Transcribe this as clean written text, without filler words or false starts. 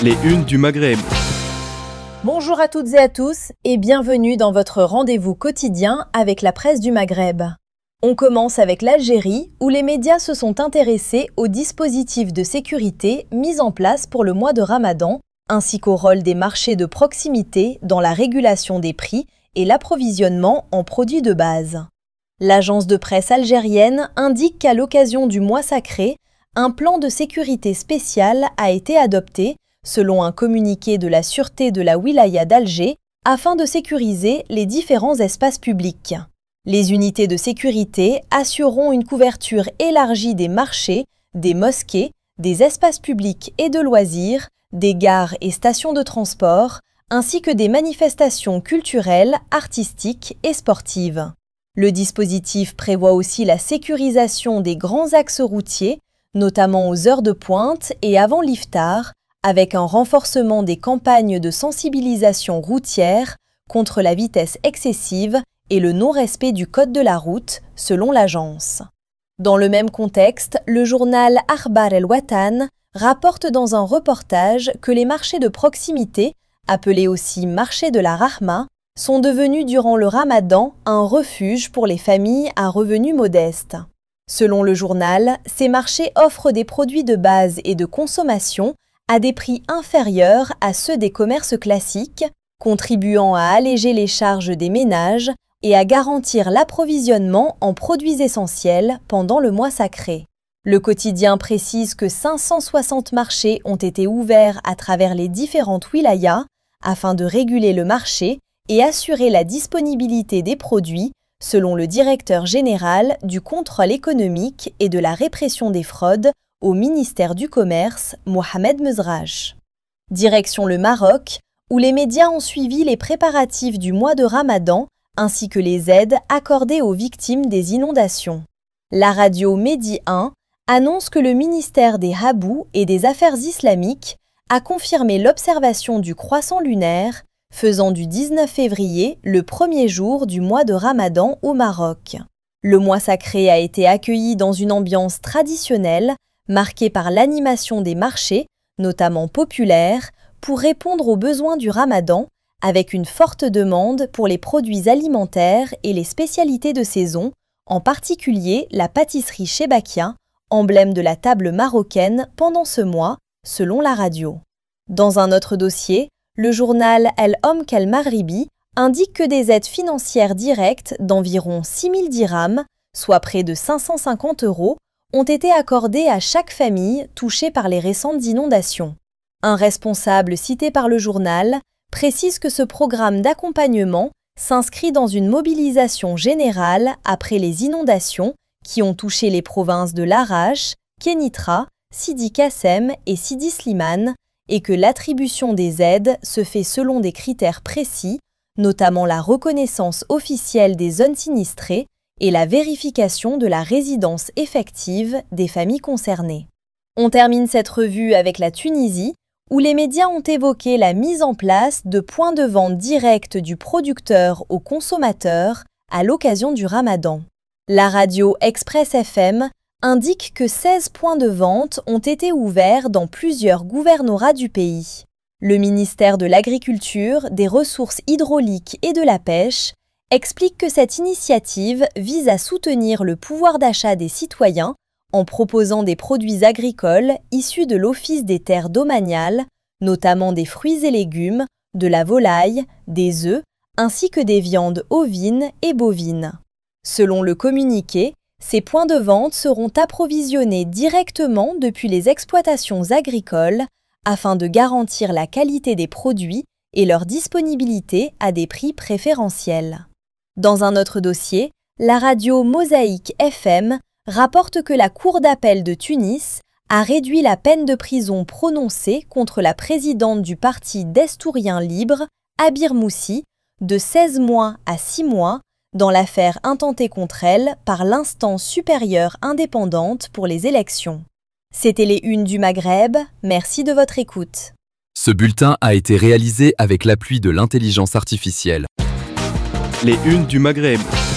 Les unes du Maghreb. Bonjour à toutes et à tous et bienvenue dans votre rendez-vous quotidien avec la presse du Maghreb. On commence avec l'Algérie où les médias se sont intéressés aux dispositifs de sécurité mis en place pour le mois de Ramadan ainsi qu'au rôle des marchés de proximité dans la régulation des prix et l'approvisionnement en produits de base. L'agence de presse algérienne indique qu'à l'occasion du mois sacré, un plan de sécurité spécial a été adopté selon un communiqué de la Sûreté de la Wilaya d'Alger, afin de sécuriser les différents espaces publics. Les unités de sécurité assureront une couverture élargie des marchés, des mosquées, des espaces publics et de loisirs, des gares et stations de transport, ainsi que des manifestations culturelles, artistiques et sportives. Le dispositif prévoit aussi la sécurisation des grands axes routiers, notamment aux heures de pointe et avant l'iftar, avec un renforcement des campagnes de sensibilisation routière contre la vitesse excessive et le non-respect du code de la route, selon l'agence. Dans le même contexte, le journal Akhbar El Watan rapporte dans un reportage que les marchés de proximité, appelés aussi marchés de la Rahma, sont devenus durant le Ramadan un refuge pour les familles à revenus modestes. Selon le journal, ces marchés offrent des produits de base et de consommation à des prix inférieurs à ceux des commerces classiques, contribuant à alléger les charges des ménages et à garantir l'approvisionnement en produits essentiels pendant le mois sacré. Le quotidien précise que 560 marchés ont été ouverts à travers les différentes wilayas afin de réguler le marché et assurer la disponibilité des produits, selon le directeur général du contrôle économique et de la répression des fraudes au ministère du Commerce, Mohamed Mezrach. Direction le Maroc, où les médias ont suivi les préparatifs du mois de Ramadan ainsi que les aides accordées aux victimes des inondations. La radio Mehdi 1 annonce que le ministère des Habous et des Affaires islamiques a confirmé l'observation du croissant lunaire, faisant du 19 février le premier jour du mois de Ramadan au Maroc. Le mois sacré a été accueilli dans une ambiance traditionnelle, marquée par l'animation des marchés, notamment populaires, pour répondre aux besoins du Ramadan, avec une forte demande pour les produits alimentaires et les spécialités de saison, en particulier la pâtisserie Chebakia, emblème de la table marocaine pendant ce mois, selon la radio. Dans un autre dossier, le journal El Homme Kel Maghribi indique que des aides financières directes d'environ 6 000 dirhams, soit près de 550 €, ont été accordées à chaque famille touchée par les récentes inondations. Un responsable cité par le journal précise que ce programme d'accompagnement s'inscrit dans une mobilisation générale après les inondations qui ont touché les provinces de Larache, Kénitra, Sidi Kassem et Sidi Slimane et que l'attribution des aides se fait selon des critères précis, notamment la reconnaissance officielle des zones sinistrées et la vérification de la résidence effective des familles concernées. On termine cette revue avec la Tunisie, où les médias ont évoqué la mise en place de points de vente directs du producteur au consommateur à l'occasion du Ramadan. La radio Express FM indique que 16 points de vente ont été ouverts dans plusieurs gouvernorats du pays. Le ministère de l'Agriculture, des Ressources hydrauliques et de la Pêche explique que cette initiative vise à soutenir le pouvoir d'achat des citoyens en proposant des produits agricoles issus de l'Office des terres domaniales, notamment des fruits et légumes, de la volaille, des œufs, ainsi que des viandes ovines et bovines. Selon le communiqué, ces points de vente seront approvisionnés directement depuis les exploitations agricoles afin de garantir la qualité des produits et leur disponibilité à des prix préférentiels. Dans un autre dossier, la radio Mosaïque FM rapporte que la Cour d'appel de Tunis a réduit la peine de prison prononcée contre la présidente du parti Destouriens Libres, Abir Moussi, de 16 mois à 6 mois dans l'affaire intentée contre elle par l'instance supérieure indépendante pour les élections. C'était les unes du Maghreb, merci de votre écoute. Ce bulletin a été réalisé avec l'appui de l'intelligence artificielle. Les unes du Maghreb.